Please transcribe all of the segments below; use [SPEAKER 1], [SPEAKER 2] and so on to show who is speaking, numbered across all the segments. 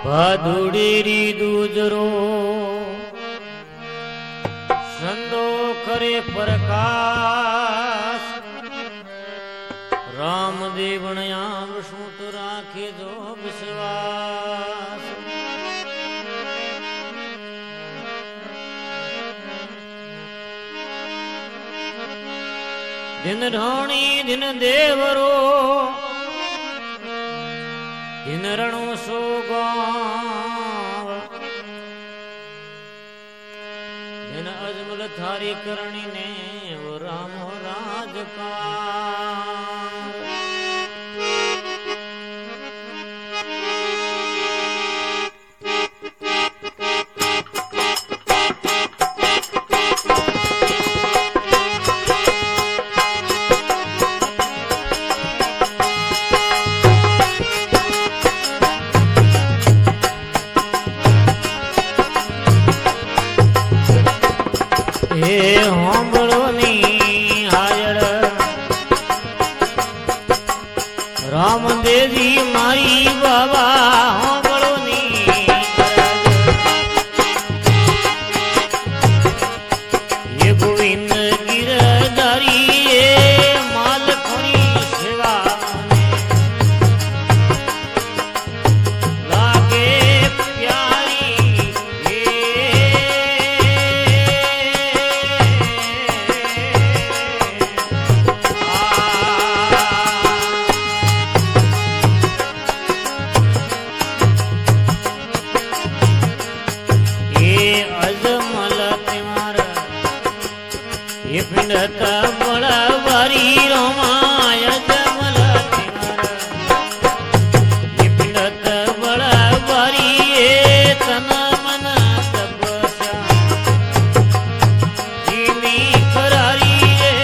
[SPEAKER 1] भादुड़ी दूजरो संदो करे प्रकाश रामदेव विष्णु तो राखे जो विश्वास। दिन ढोणी दिन देवरो दिन रणो सो गाव दिन अजमल थारी करणी ने वो राम राज का। रामदेवी माई बाबा होंबड़ो नी ये गोविंद गिरधारी ये माल खोरी सेवा लागे प्यारी ये पिंडता बड़ा बारी रोमाय जमल ये पिंडता बड़ा बारी ये तन मन तपस्या जीनी करारी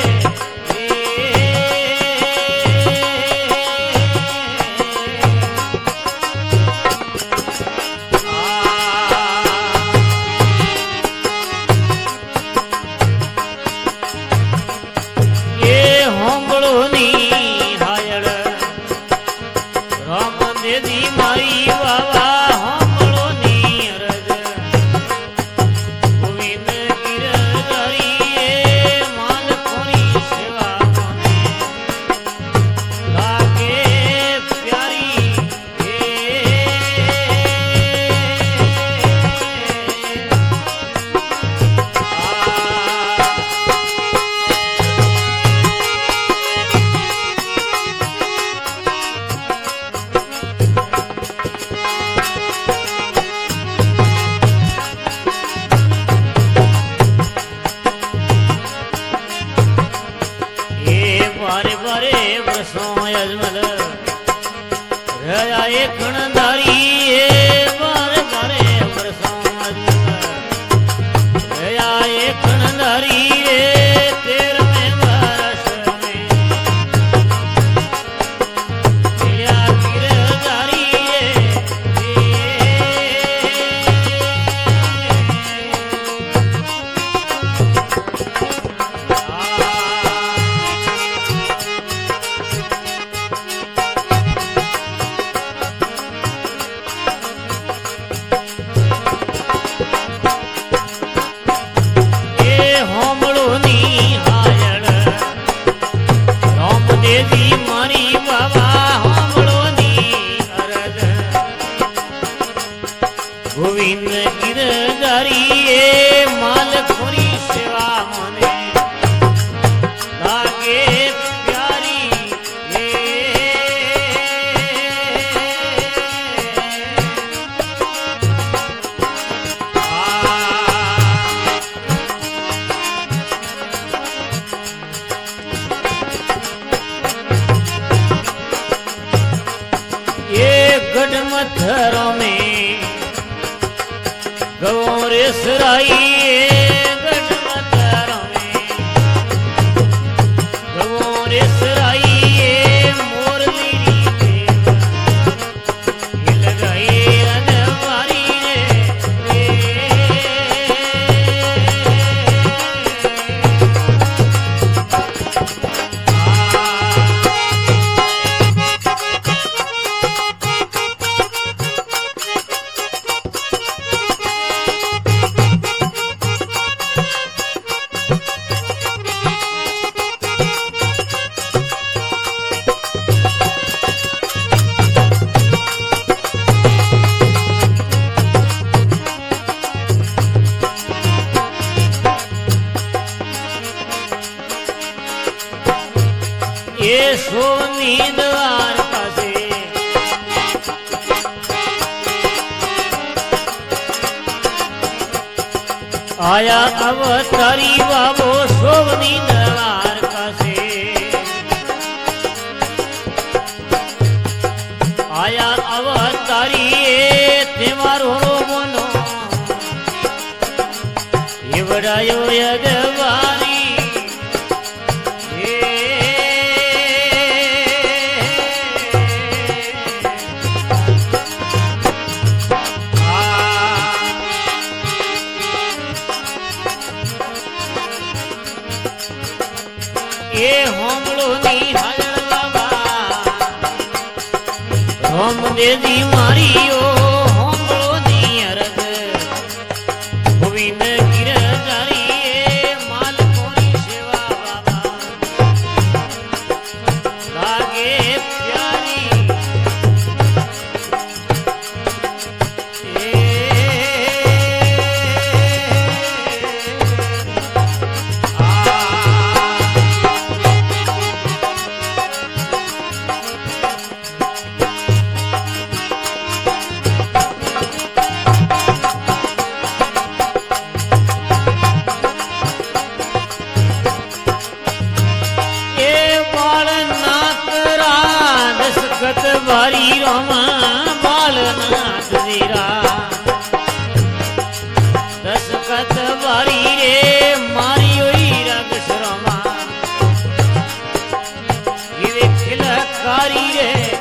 [SPEAKER 1] गोविंद गिरधारी ये माल खोरी सेवा मने लागे प्यारी ये गढ़ मथरों में गौरे सराई गढ़ मथरों में गौरे सराई मोर लीरी लगाई रनवारी आया अवतारी बाबो शोभनी द्वारका से आया अवतारी ते मारो बोलो ये बड़ायो यदवारी ये होमड़ो नी हाजर बाबा होम दे दी मारियो होमड़ो नी अरग गोविंद गिर जारी माल कोनी सेवा बाबा लागे प्यारी बारी रोमा बालनाथ जीरा दसकत बारी रे मारी हुई रंग शरमा ये खिलकारी रे